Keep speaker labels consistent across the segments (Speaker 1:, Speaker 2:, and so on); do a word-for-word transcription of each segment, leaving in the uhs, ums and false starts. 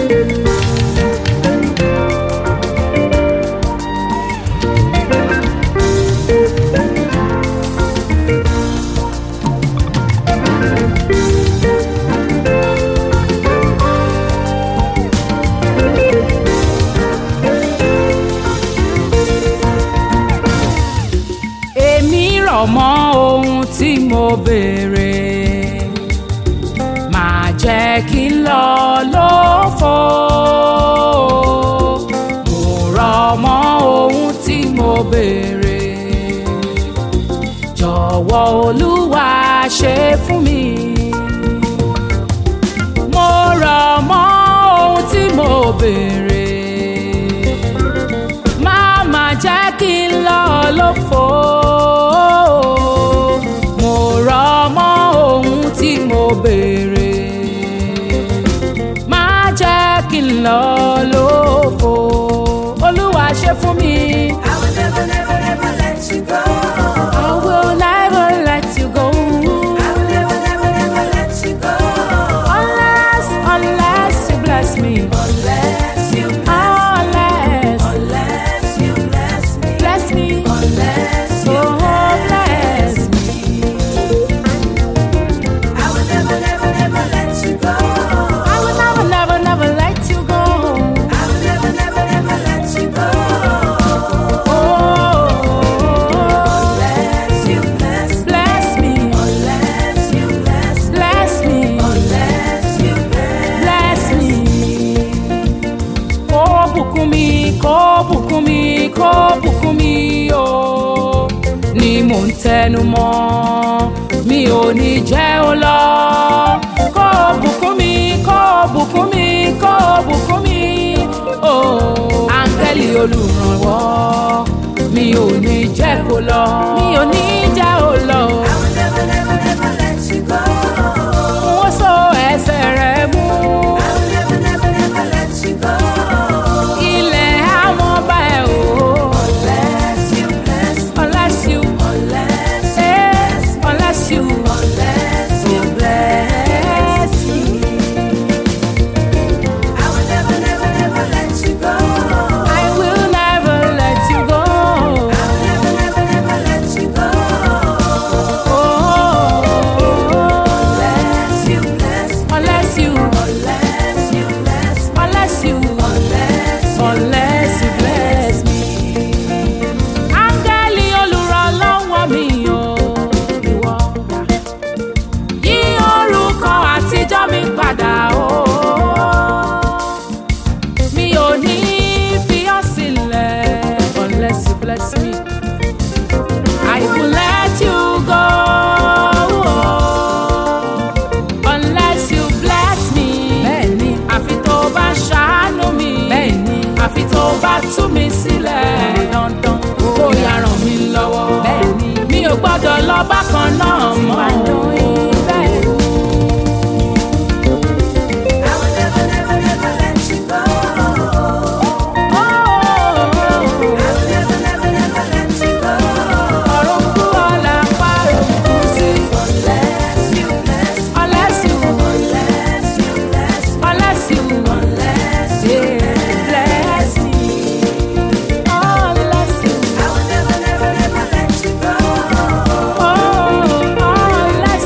Speaker 1: mọ ohun tí mo béèrè má jẹ́ kí n lọ lófo. Mo rọ̀ mọ́ ohun tí mo béèrè jọ̀wọ́ Olúwa ṣe fún mi. Mo rọ̀ mọ́ ohun tí mo béèrè má má jẹ́ kí n lọ lófo. Béèrè má jẹ́ kí n lọ lófo. Olúwa ṣe fún mi.
Speaker 2: I will never never never let you go.
Speaker 1: I will never let you go.
Speaker 2: I will never never never let you go.
Speaker 1: Unless unless you bless me.
Speaker 2: Unless you bless
Speaker 1: unless
Speaker 2: me. Unless you bless me.
Speaker 1: Bless me.
Speaker 2: Unless you
Speaker 1: oh, bless me.
Speaker 2: I will never never never let you go.
Speaker 1: I will never never never let you go.
Speaker 2: I will never never never let you go.
Speaker 1: Oh,
Speaker 2: unless you bless
Speaker 1: bless me.
Speaker 2: Unless you bless
Speaker 1: Bless me.
Speaker 2: Unless you bless
Speaker 1: Bless me. Kó bùkún mi, kó bùkún mi, kó bùkún mi o. Ni mò ń tẹnu mọ́, mi ò ní jẹ́ ó lọ. Kó bùkún mi, kó bùkún mi, kó bùkún mi o. Áńgẹ́lì olùrànwọ́, mi ò ní jẹ́ kó lọ. Mi ò ní jẹ́ ó lọ.
Speaker 2: I will never never never let you go.
Speaker 1: Wọ́n so ẹsẹ̀ rẹ̀ mú.
Speaker 2: I will never never never let you go.
Speaker 1: Ilẹ̀ àwọn ọba ẹ̀ o.
Speaker 2: Unless you bless
Speaker 1: Unless you,
Speaker 2: Unless you
Speaker 1: yes, unless you,
Speaker 2: Unless you
Speaker 1: bless me.
Speaker 2: I will never never never let you go.
Speaker 1: I will never let you go.
Speaker 2: I will never never never let you go.
Speaker 1: Oh,
Speaker 2: Unless you bless
Speaker 1: unless you,
Speaker 2: Unless you bless
Speaker 1: unless you,
Speaker 2: Unless you
Speaker 1: unless you bless me. Áńgẹ́lì olùrànlọ́wọ́ mi o, ìwọ dà. Yí orúkọ àtijọ́ mi padà o. Mi ò ní fi ọ́ sílẹ̀ unless you bless me. I will let you go unless you bless me. Bẹ́ẹ̀ni, àfi tó bá ṣàánú mi. Bẹ́ẹ̀ni, àfi tó bá tú mi sílẹ̀. Dandan kó yá ràn mí lọ́wọ́. Bẹ́ẹ̀ni, mi ò gbọ́dọ̀ lọ bákan náà mọ́. Bẹ́ẹ̀ni.
Speaker 2: I will never never never let you go.
Speaker 1: Oh,
Speaker 2: I will never never never let you go.
Speaker 1: ọ̀run kú ọ̀la parun kú sí.
Speaker 2: Unless you bless
Speaker 1: Unless you,
Speaker 2: Unless you bless
Speaker 1: unless you,
Speaker 2: Unless you
Speaker 1: bless me. Unless you,
Speaker 2: I will never never never let you go.
Speaker 1: oh, unless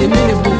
Speaker 1: èmi nìbùkún.